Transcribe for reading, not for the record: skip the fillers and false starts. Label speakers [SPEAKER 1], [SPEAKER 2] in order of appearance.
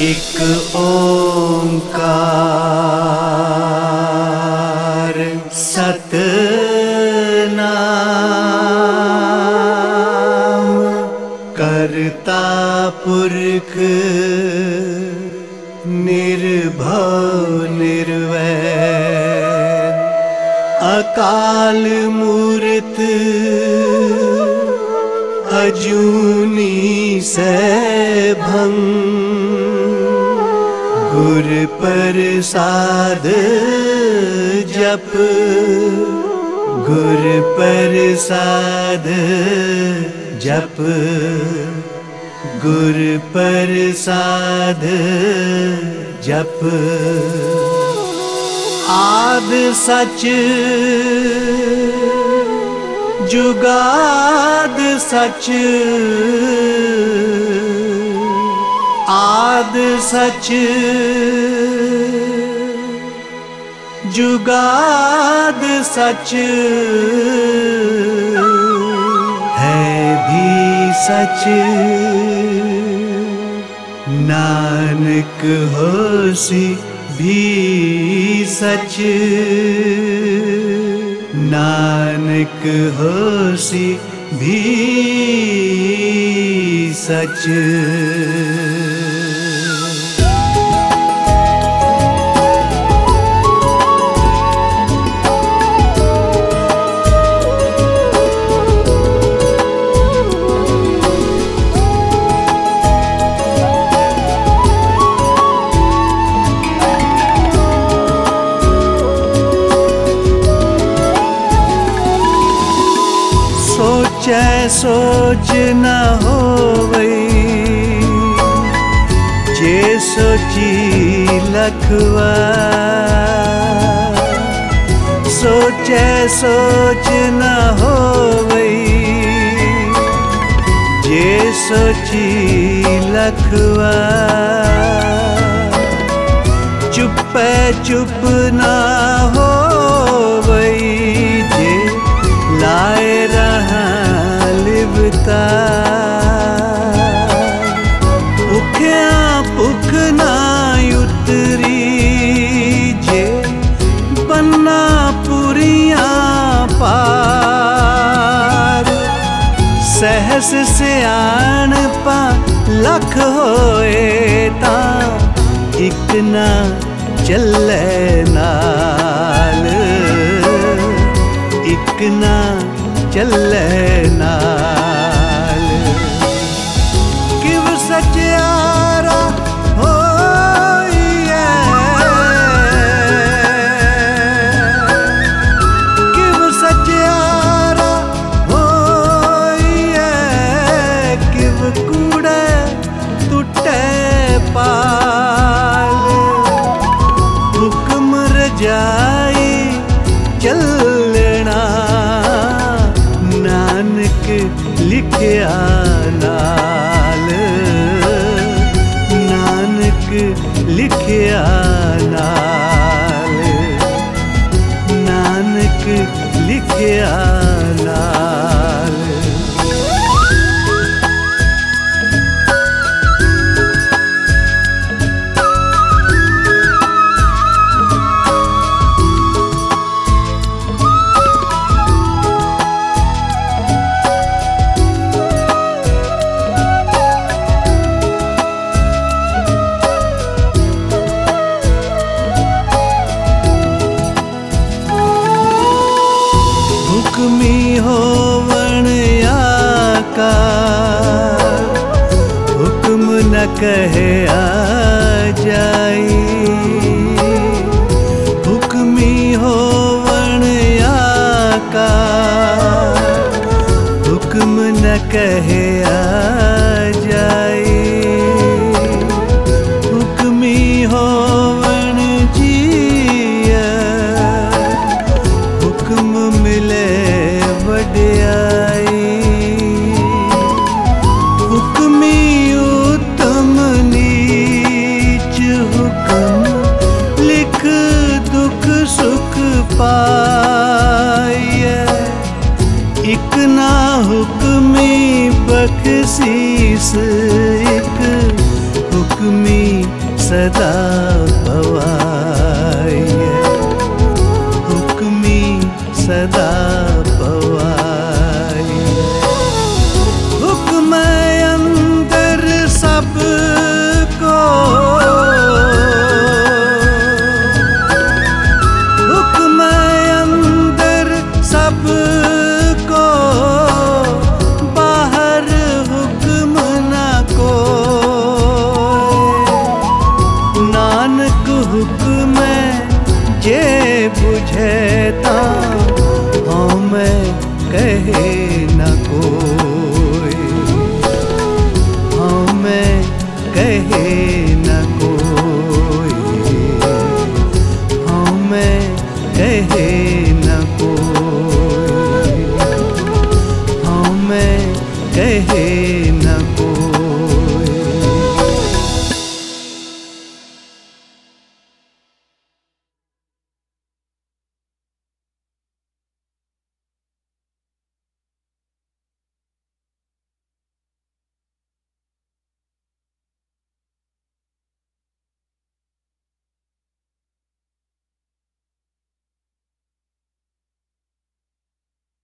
[SPEAKER 1] एक ओंकार सतनाम करता पुरख निर्भव निर्वैर अकाल मूरत अजूनी सैभं गुर प्रसाद जप गुर प्रसाद जप गुर प्रसाद जप। आद सच जुगाद सच आद सच जुगाद सच है भी सच नानक होसी भी सच नानक होसी भी सच। सोचै सोच न होवई जे सोची लखवार। सोचै सोच न होवई जे सोची लखवार। चुपै चुप न होवई जे लाए रहा लिवतार। भुखिया भुख ना उतरी जे बन्ना पुरिया पार। सहस सियाण पा लख होए तां इक ना चले नाल इक ना चले नाल। किव सचियारा होइए किव सचियारा होइए किव कूड़े टुटे पाल। हुक्म रजाई चलना नानक लिखिया नाल नानक लिखिया नाल नानक लिखिया नाल। हुक्मी होवण आकार हुक्म न कहे आ जाई। हुक्मी होवण आकार हुक्म न कहे आ जाई। हुक्मी होवण जिया हुक्म मिले वड्याई। हुक्मी उत्तम नीच हुक्म लिख दुख सुख पाइए। इक ना हुक्मी बख्शीस इक हुक्मी सदा पवाए, हुक्मी सदा पवाए। हुक्म अंदर सबको, हुक्म अंदर सबको, बाहर हुक्म न कोई। नानक हुक्म जे बुझेता, मैं कहे न कोई, मैं कहे न कोई, मैं कहे